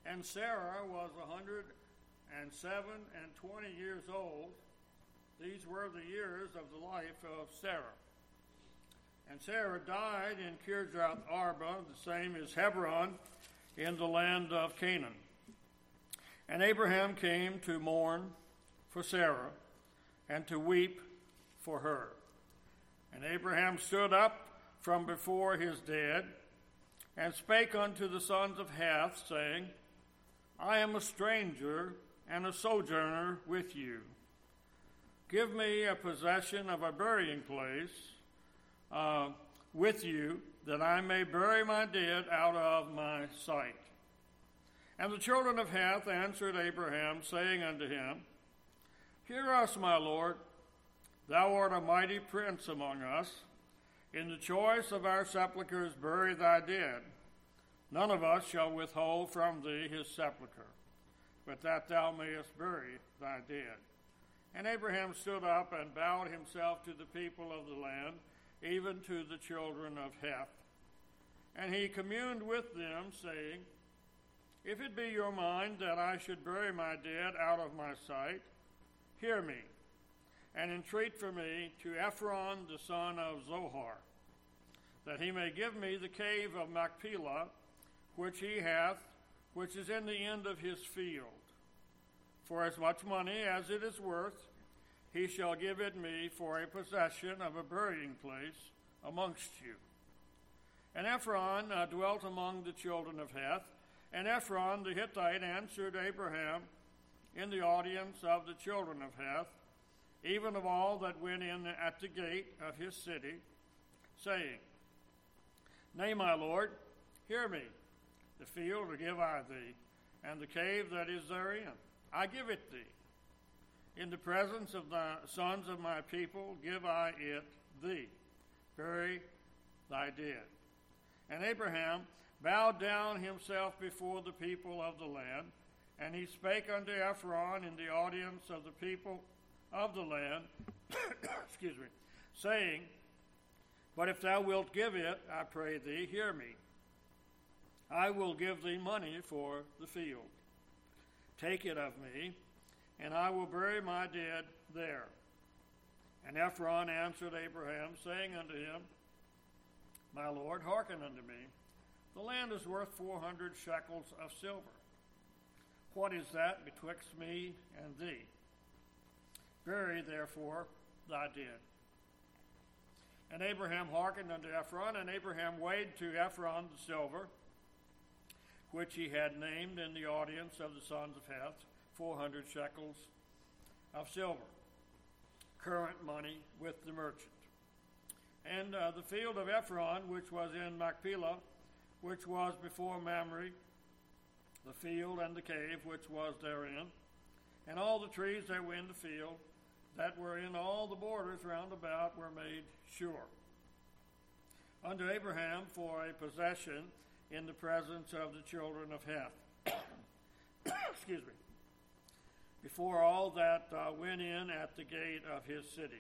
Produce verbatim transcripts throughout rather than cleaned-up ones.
And Sarah was a hundred and seven and twenty years old. These were the years of the life of Sarah. And Sarah died in Kirjath Arba, the same as Hebron, in the land of Canaan. And Abraham came to mourn for Sarah and to weep for her. And Abraham stood up from before his dead and spake unto the sons of Heth, saying, I am a stranger and a sojourner with you. Give me a possession of a burying place uh, with you, that I may bury my dead out of my sight. And the children of Heth answered Abraham, saying unto him, Hear us, my Lord, thou art a mighty prince among us. In the choice of our sepulchres bury thy dead. None of us shall withhold from thee his sepulchre, but that thou mayest bury thy dead. And Abraham stood up and bowed himself to the people of the land, even to the children of Heth. And he communed with them, saying, If it be your mind that I should bury my dead out of my sight, hear me, and entreat for me to Ephron the son of Zohar, that he may give me the cave of Machpelah, which he hath, which is in the end of his field. For as much money as it is worth, he shall give it me for a possession of a burying place amongst you. And Ephron uh, dwelt among the children of Heth, and Ephron the Hittite answered Abraham in the audience of the children of Heth, even of all that went in at the gate of his city, saying, Nay, my Lord, hear me. The field give I thee, and the cave that is therein, I give it thee. In the presence of the sons of my people give I it thee. Bury thy dead. And Abraham bowed down himself before the people of the land, and he spake unto Ephron in the audience of the people of the land, excuse me, saying, But if thou wilt give it, I pray thee, hear me. I will give thee money for the field. Take it of me, and I will bury my dead there. And Ephron answered Abraham, saying unto him, My Lord, hearken unto me. The land is worth four hundred shekels of silver. What is that betwixt me and thee? Bury, therefore, thy dead. And Abraham hearkened unto Ephron, and Abraham weighed to Ephron the silver, which he had named in the audience of the sons of Heth, four hundred shekels of silver, current money with the merchant. And uh, the field of Ephron, which was in Machpelah, which was before Mamre, the field and the cave which was therein, and all the trees that were in the field, that were in all the borders round about, were made sure unto Abraham for a possession in the presence of the children of Heth. Excuse me. Before all that uh, went in at the gate of his city.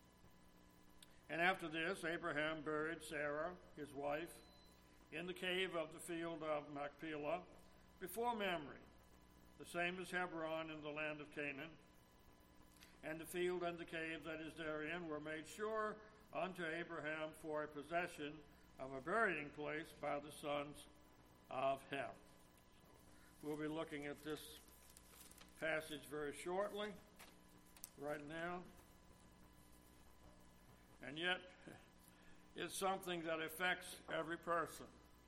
And after this, Abraham buried Sarah, his wife, in the cave of the field of Machpelah, before Mamre, the same as Hebron in the land of Canaan. And the field and the cave that is therein were made sure unto Abraham for a possession of a burying place by the sons of Heth. So we'll be looking at this passage very shortly, right now. And yet, it's something that affects every person.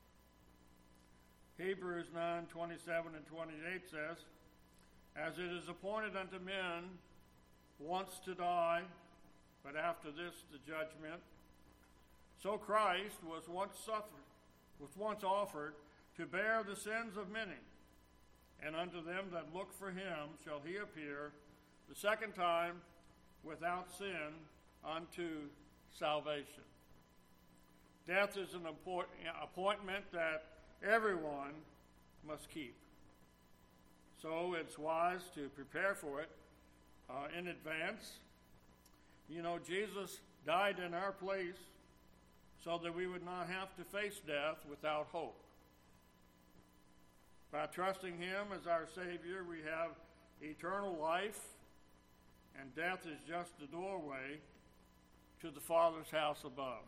Hebrews nine, twenty-seven and twenty-eight says, As it is appointed unto men once to die, but after this the judgment, so Christ was once suffered, was once offered to bear the sins of many, and unto them that look for him shall he appear the second time without sin unto salvation. Death is an appointment that everyone must keep. So it's wise to prepare for it uh, in advance. You know, Jesus died in our place so that we would not have to face death without hope. By trusting him as our Savior, we have eternal life, and death is just the doorway to the Father's house above.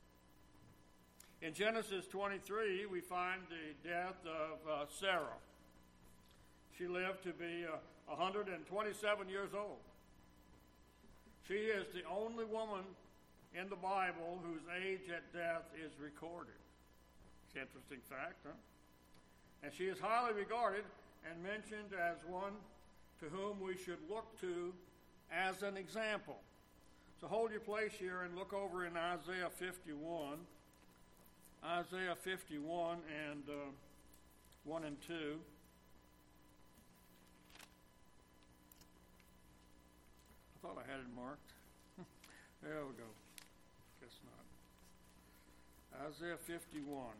In Genesis twenty-three, we find the death of uh, Sarah. She lived to be uh, one hundred twenty-seven years old. She is the only woman in the Bible whose age at death is recorded. It's an interesting fact, huh? And she is highly regarded and mentioned as one to whom we should look to as an example. So hold your place here and look over in Isaiah fifty-one. Isaiah fifty-one and uh, one and two. I thought I had it marked. There we go. Guess not. Isaiah fifty-one.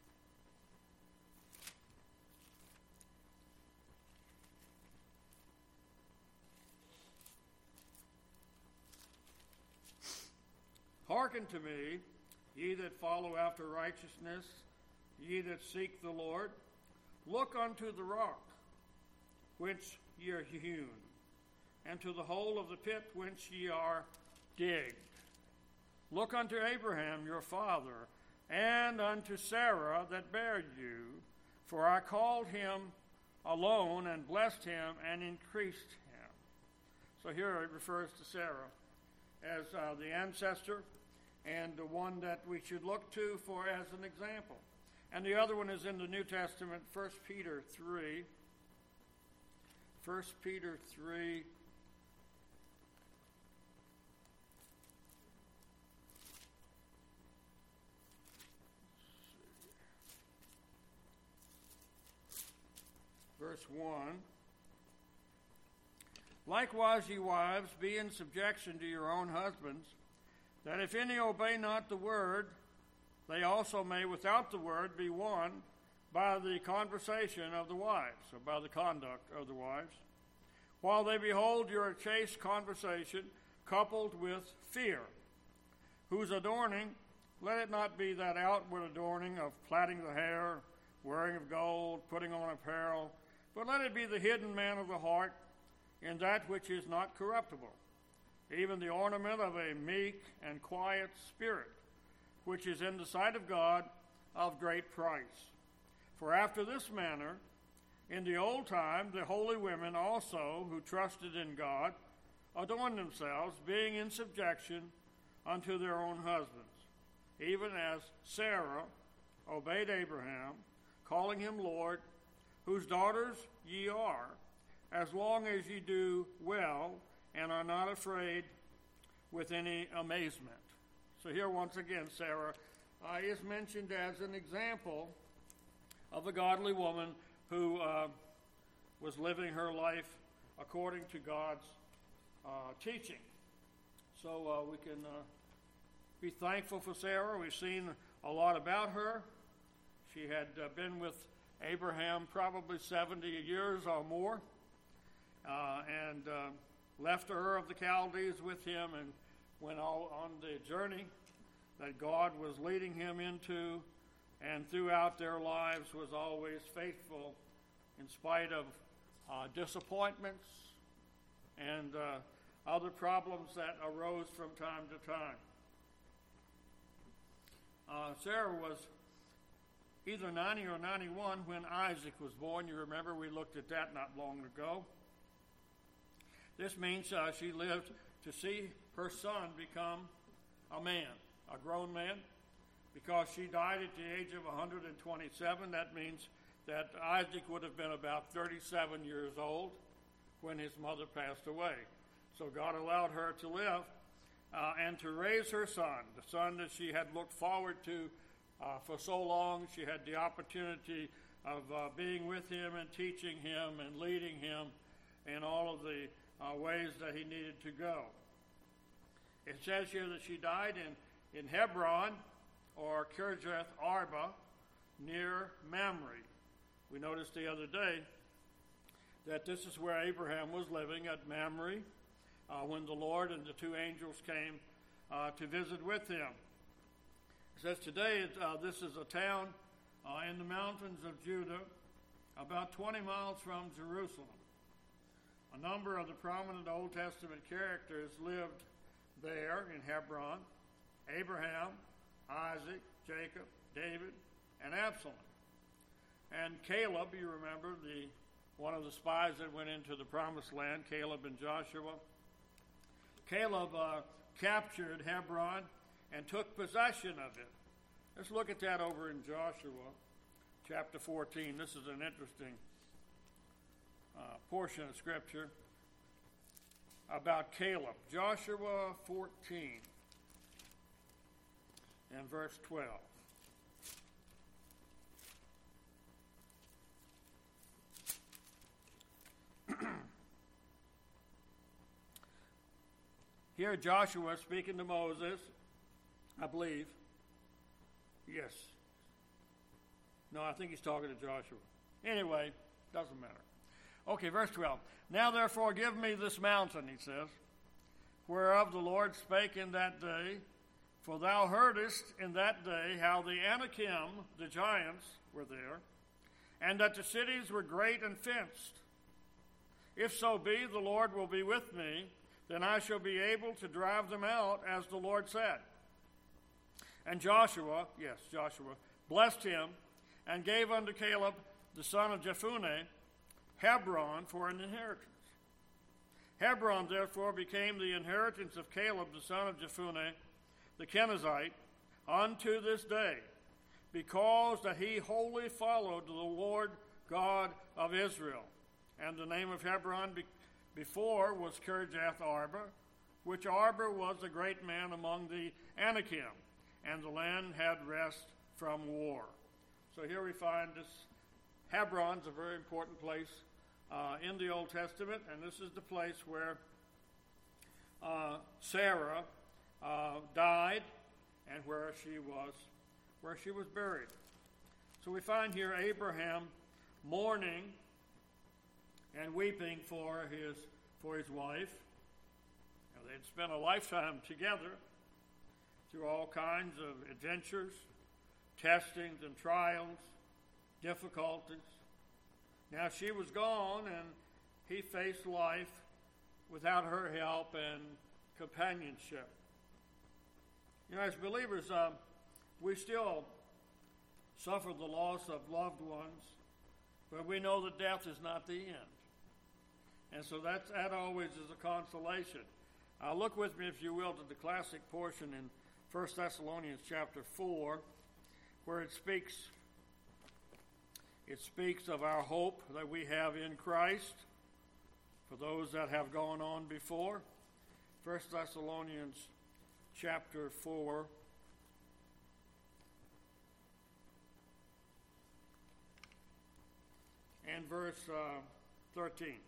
Hearken to me, ye that follow after righteousness, ye that seek the Lord. Look unto the rock whence ye are hewn, and to the hole of the pit whence ye are digged. Look unto Abraham your father, and unto Sarah that bare you, for I called him alone, and blessed him, and increased him. So here it refers to Sarah as uh, the ancestor, and the one that we should look to for as an example. And the other one is in the New Testament, First Peter three. First Peter three. Verse one. Likewise, ye wives, be in subjection to your own husbands, that if any obey not the word, they also may without the word be won by the conversation of the wives, or by the conduct of the wives, while they behold your chaste conversation coupled with fear, whose adorning, let it not be that outward adorning of plaiting the hair, wearing of gold, putting on apparel, but let it be the hidden man of the heart, in that which is not corruptible, even the ornament of a meek and quiet spirit, which is in the sight of God of great price. For after this manner, in the old time, the holy women also, who trusted in God, adorned themselves, being in subjection unto their own husbands, even as Sarah obeyed Abraham, calling him Lord, whose daughters ye are, as long as ye do well and are not afraid with any amazement. So here once again, Sarah uh, is mentioned as an example of a godly woman who uh, was living her life according to God's uh, teaching. So uh, we can uh, be thankful for Sarah. We've seen a lot about her. She had uh, been with Abraham probably seventy years or more, uh, and uh, left Ur of the Chaldees with him and went all on the journey that God was leading him into, and throughout their lives was always faithful in spite of uh, disappointments and uh, other problems that arose from time to time. Uh, Sarah was either ninety or ninety-one when Isaac was born. You remember we looked at that not long ago. This means uh, she lived to see her son become a man, a grown man. Because she died at the age of one hundred twenty-seven, that means that Isaac would have been about thirty-seven years old when his mother passed away. So God allowed her to live uh, and to raise her son, the son that she had looked forward to uh, for so long. She had the opportunity of uh, being with him and teaching him and leading him in all of the Uh, ways that he needed to go. It says here that she died in, in Hebron, or Kirjath Arba, near Mamre. We noticed the other day that this is where Abraham was living, at Mamre, uh, when the Lord and the two angels came uh, to visit with him. It says today uh, this is a town uh, in the mountains of Judah, about twenty miles from Jerusalem. A number of the prominent Old Testament characters lived there in Hebron: Abraham, Isaac, Jacob, David, and Absalom. And Caleb, you remember, the one of the spies that went into the promised land, Caleb and Joshua. Caleb uh, captured Hebron and took possession of it. Let's look at that over in Joshua chapter fourteen. This is an interesting uh, portion of Scripture about Caleb. Joshua fourteen and verse twelve. Here Joshua speaking to Moses, I believe. Yes. No, I think he's talking to Joshua. Anyway, doesn't matter. Okay, verse twelve. Now therefore give me this mountain, he says, whereof the Lord spake in that day. For thou heardest in that day how the Anakim, the giants, were there, and that the cities were great and fenced. If so be the Lord will be with me, then I shall be able to drive them out, as the Lord said. And Joshua, yes, Joshua, blessed him, and gave unto Caleb, the son of Jephunneh, Hebron for an inheritance. Hebron therefore became the inheritance of Caleb, the son of Jephunneh, the Kenizzite, unto this day, because that he wholly followed the Lord God of Israel. And the name of Hebron be- before was Kirjath Arba, which Arba was a great man among the Anakim, and the land had rest from war. So here we find this Hebron's a very important place uh, in the Old Testament, and this is the place where uh, Sarah uh, died and where she was where she was buried. So we find here Abraham mourning and weeping for his for his wife. Now, they'd spent a lifetime together through all kinds of adventures, testings and trials, difficulties. Now she was gone, and he faced life without her help and companionship. You know, as believers, uh, we still suffer the loss of loved ones, but we know that death is not the end. And so that's, that always is a consolation. Uh, look with me, if you will, to the classic portion in First Thessalonians chapter four, where it speaks it speaks of our hope that we have in Christ for those that have gone on before. First Thessalonians chapter four. And verse uh, thirteen.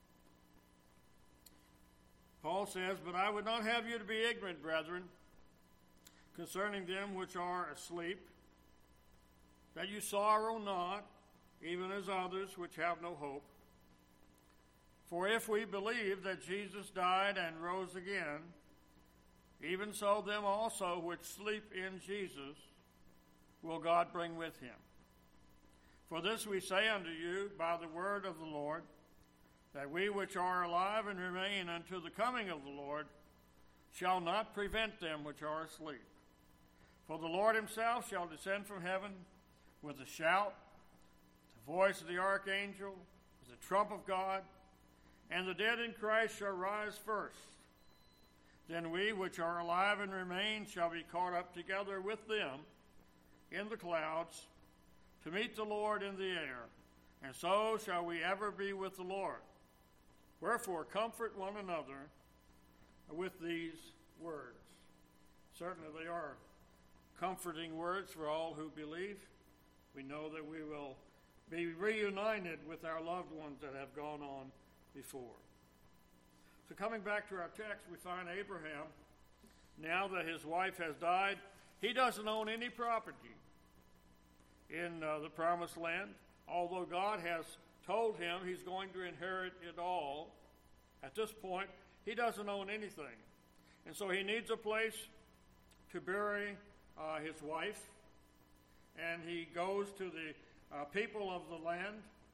Paul says, "But I would not have you to be ignorant, brethren, concerning them which are asleep, that you sorrow not, even as others which have no hope. For if we believe that Jesus died and rose again, even so them also which sleep in Jesus will God bring with him. For this we say unto you by the word of the Lord, that we which are alive and remain unto the coming of the Lord shall not prevent them which are asleep. For the Lord himself shall descend from heaven with a shout, the voice of the archangel, with the trump of God, and the dead in Christ shall rise first. Then we which are alive and remain shall be caught up together with them in the clouds to meet the Lord in the air, and so shall we ever be with the Lord. Wherefore comfort one another with these words." Certainly they are comforting words for all who believe. We know that we will be reunited with our loved ones that have gone on before. So coming back to our text, we find Abraham, now that his wife has died, he doesn't own any property in uh, the promised land, although God has told him he's going to inherit it all. At this point, he doesn't own anything. And so he needs a place to bury uh, his wife, and he goes to the uh, people of the land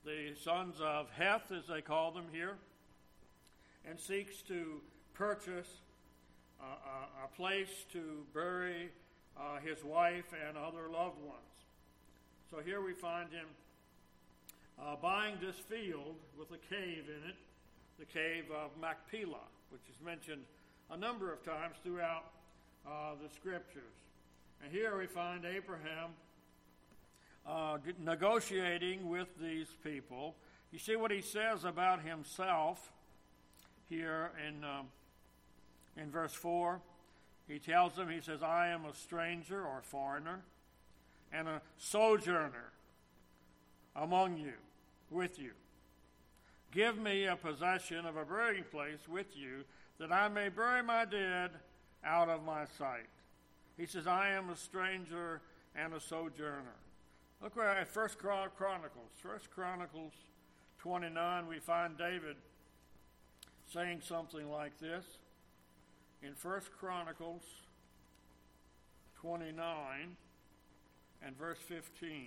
the sons of Heth, as they call them here, and seeks to purchase uh, a, a place to bury uh, his wife and other loved ones. So here we find him uh, buying this field with a cave in it, the cave of Machpelah, which is mentioned a number of times throughout uh, the scriptures. And here we find Abraham uh, negotiating with these people. You see what he says about himself here in um, in verse four. He tells them, he says, I am a stranger or foreigner and a sojourner among you, with you. Give me a possession of a burying place with you, that I may bury my dead out of my sight. He says, I am a stranger and a sojourner. Look at First Chronicles. First Chronicles twenty-nine, we find David saying something like this. In First Chronicles twenty-nine and verse fifteen.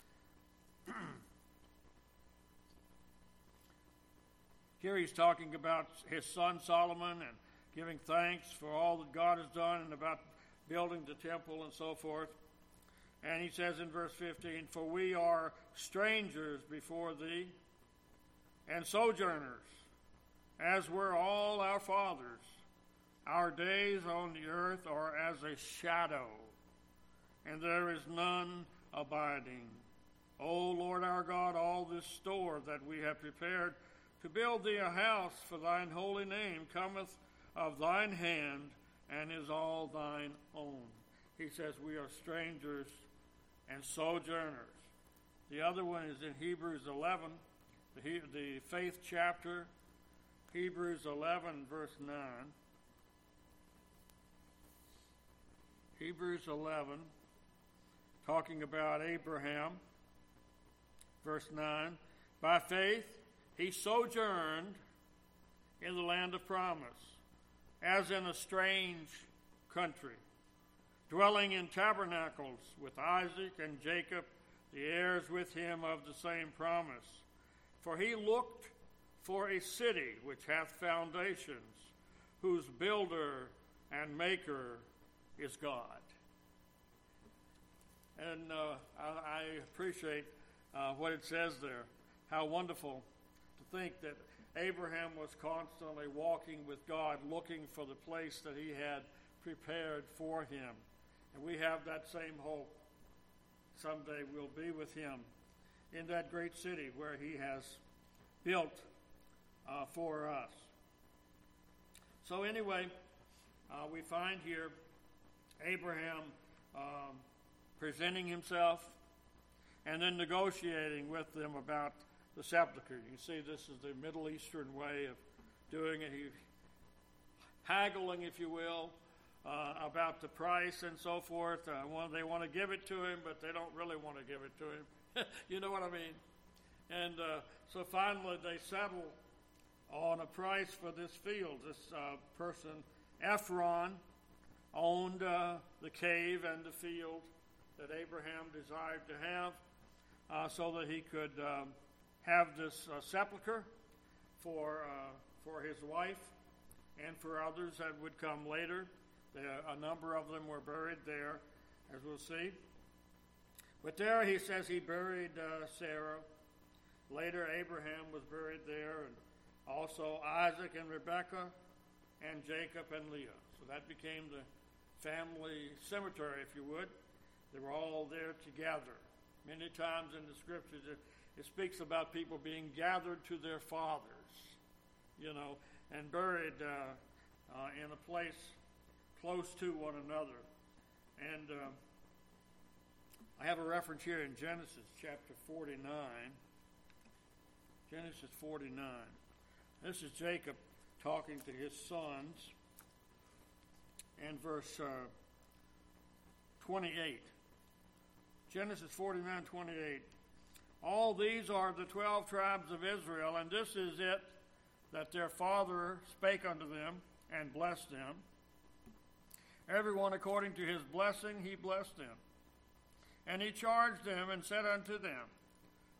Here he's talking about his son Solomon and giving thanks for all that God has done and about building the temple and so forth. And he says in verse fifteen, for we are strangers before thee and sojourners, as were all our fathers. Our days on the earth are as a shadow, and there is none abiding. O Lord our God, all this store that we have prepared to build thee a house for thine holy name cometh of thine hand, and is all thine own. He says we are strangers and sojourners. The other one is in Hebrews eleven, the, the faith chapter, Hebrews eleven, verse nine. Hebrews eleven, talking about Abraham, verse nine. By faith he sojourned in the land of promise, as in a strange country, dwelling in tabernacles with Isaac and Jacob, the heirs with him of the same promise. For he looked for a city which hath foundations, whose builder and maker is God. And uh, I, I appreciate uh, what it says there. How wonderful to think that Abraham was constantly walking with God, looking for the place that he had prepared for him. And we have that same hope. Someday we'll be with him in that great city where he has built uh, for us. So anyway, uh, we find here Abraham um, presenting himself and then negotiating with them about the sepulcher. You see, this is the Middle Eastern way of doing it. He, haggling, if you will, uh, about the price and so forth. Uh, one, they want to give it to him, but they don't really want to give it to him. You know what I mean? And uh, so finally they settle on a price for this field. This uh, person, Ephron, owned uh, the cave and the field that Abraham desired to have uh, so that he could um, have this uh, sepulcher for uh, for his wife and for others that would come later. There, a number of them were buried there, as we'll see. But there he says he buried uh, Sarah. Later Abraham was buried there, and also Isaac and Rebekah and Jacob and Leah. So that became the family cemetery, if you would. They were all there together. Many times in the scriptures it, it speaks about people being gathered to their fathers, you know, and buried uh, uh, in a place close to one another. And uh, I have a reference here in Genesis chapter forty-nine. Genesis forty-nine. This is Jacob talking to his sons. And verse uh, twenty-eight. Genesis forty-nine, twenty-eight. All these are the twelve tribes of Israel, and this is it that their father spake unto them and blessed them. Everyone according to his blessing he blessed them. And he charged them and said unto them,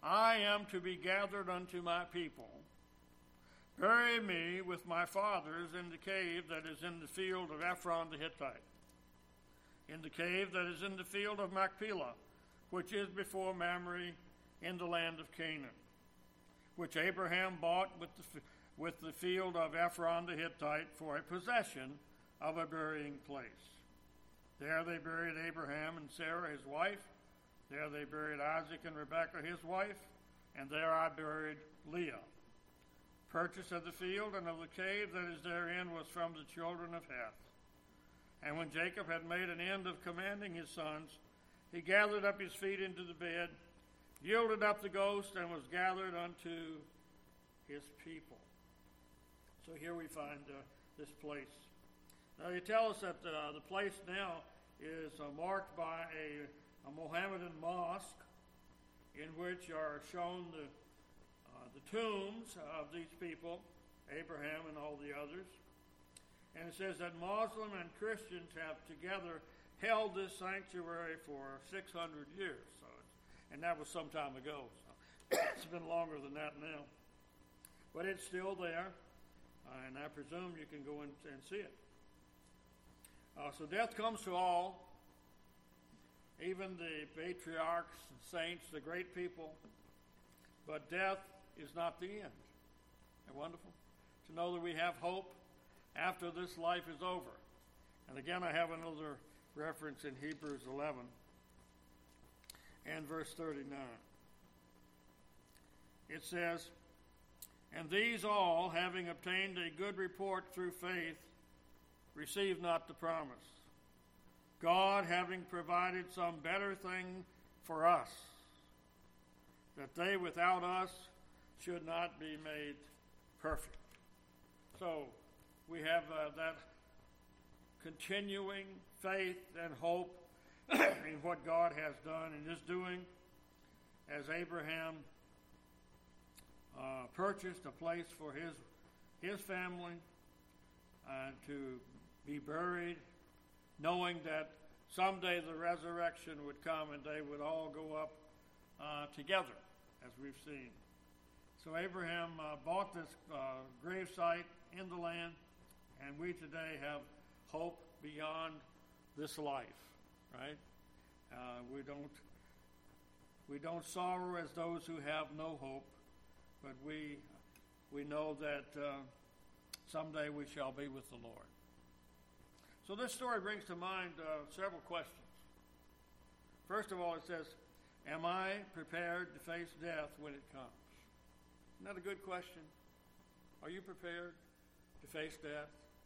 I am to be gathered unto my people. Bury me with my fathers in the cave that is in the field of Ephron the Hittite, in the cave that is in the field of Machpelah, which is before Mamre in the land of Canaan, which Abraham bought with the, with the field of Ephron the Hittite for a possession of a burying place. There they buried Abraham and Sarah his wife. There they buried Isaac and Rebekah his wife. And there I buried Leah. Purchase of the field and of the cave that is therein was from the children of Heth. And when Jacob had made an end of commanding his sons, he gathered up his feet into the bed, yielded up the ghost, and was gathered unto his people. So here we find uh, this place. Now they tell us that uh, the place now is uh, marked by a, a Mohammedan mosque in which are shown the, uh, the tombs of these people, Abraham and all the others. And it says that Muslim and Christians have together held this sanctuary for six hundred years. So, and that was some time ago. So it's been longer than that now. But it's still there, uh, and I presume you can go in and see it. Uh, so death comes to all, even the patriarchs and saints, the great people. But death is not the end. Isn't it wonderful to know that we have hope after this life is over? And again, I have another reference in Hebrews eleven and verse thirty-nine. It says, "And these all, having obtained a good report through faith, receive not the promise, God having provided some better thing for us, that they without us should not be made perfect." So we have uh, that continuing faith and hope in what God has done and is doing, as Abraham uh, purchased a place for his his family uh, to be buried, knowing that someday the resurrection would come and they would all go up uh, together, as we've seen. So Abraham uh, bought this uh, grave site in the land, and we today have hope beyond this life, right? Uh, we don't we don't sorrow as those who have no hope, but we we know that uh, someday we shall be with the Lord. So this story brings to mind uh, several questions. First of all, it says, am I prepared to face death when it comes? Isn't that a good question? Are you prepared to face death?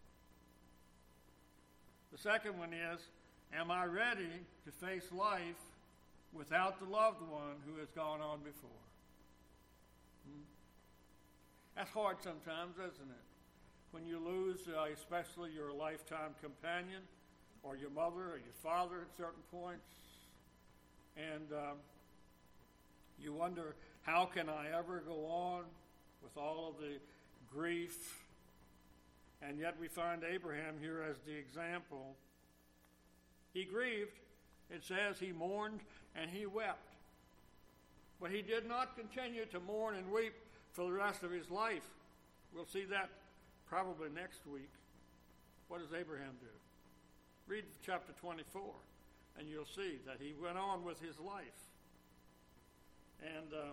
The second one is, am I ready to face life without the loved one who has gone on before? Hmm? That's hard sometimes, isn't it? When you lose, uh, especially your lifetime companion, or your mother, or your father at certain points, and um, you wonder, how can I ever go on with all of the grief? And yet we find Abraham here as the example. He grieved. It says he mourned and he wept. But he did not continue to mourn and weep for the rest of his life. We'll see that probably next week. What does Abraham do? Read chapter twenty-four, and you'll see that he went on with his life. And uh,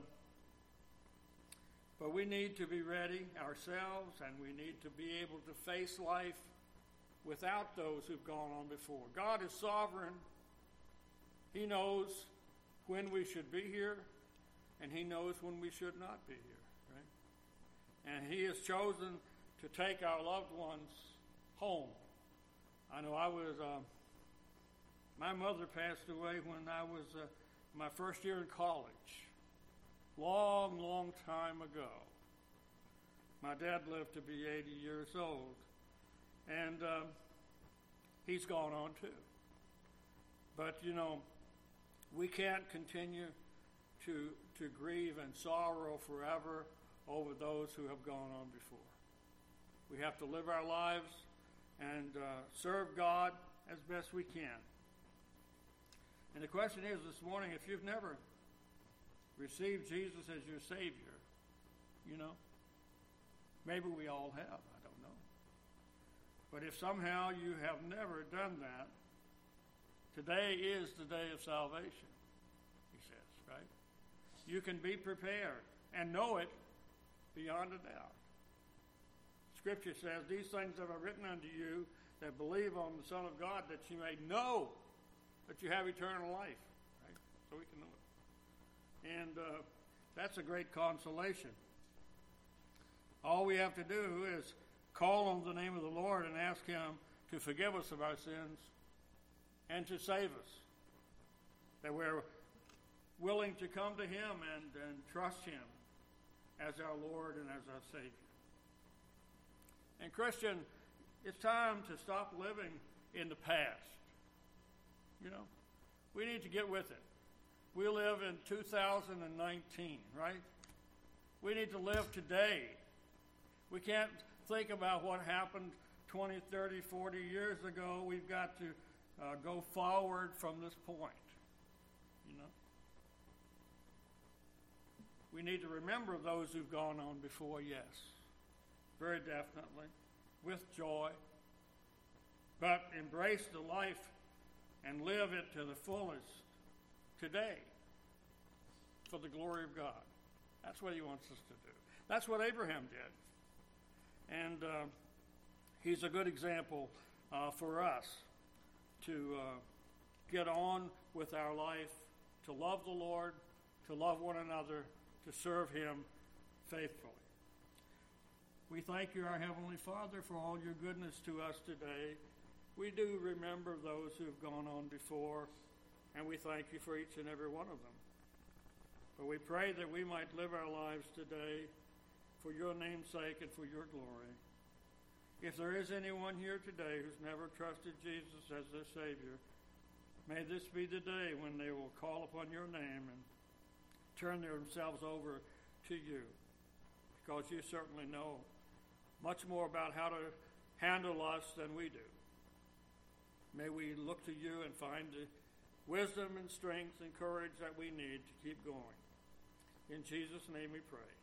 but we need to be ready ourselves, and we need to be able to face life without those who've gone on before. God is sovereign. He knows when we should be here, and he knows when we should not be here, right? And he has chosen to take our loved ones home. I know I was, uh, my mother passed away when I was uh, my first year in college. Long, long time ago. My dad lived to be eighty years old, and um, he's gone on too. But, you know, we can't continue to, to grieve and sorrow forever over those who have gone on before. We have to live our lives and uh, serve God as best we can. And the question is this morning, if you've never received Jesus as your Savior, you know? Maybe we all have, I don't know. But if somehow you have never done that, today is the day of salvation, he says, right? You can be prepared and know it beyond a doubt. Scripture says, these things that are written unto you that believe on the Son of God, that you may know that you have eternal life, right? So we can know it. And uh, that's a great consolation. All we have to do is call on the name of the Lord and ask him to forgive us of our sins and to save us. That we're willing to come to him and, and trust him as our Lord and as our Savior. And Christian, it's time to stop living in the past. You know, we need to get with it. We live in two thousand nineteen, right? We need to live today. We can't think about what happened twenty, thirty, forty years ago. We've got to uh, go forward from this point, you know. We need to remember those who've gone on before, yes, very definitely, with joy, but embrace the life and live it to the fullest today for the glory of God. That's what he wants us to do. That's what Abraham did. And uh, he's a good example uh, for us to uh, get on with our life, to love the Lord, to love one another, to serve him faithfully. We thank you, our Heavenly Father, for all your goodness to us today. We do remember those who have gone on before, and we thank you for each and every one of them. But we pray that we might live our lives today for your name's sake and for your glory. If there is anyone here today who's never trusted Jesus as their Savior, may this be the day when they will call upon your name and turn themselves over to you, because you certainly know much more about how to handle us than we do. May we look to you and find the wisdom and strength and courage that we need to keep going. In Jesus' name we pray.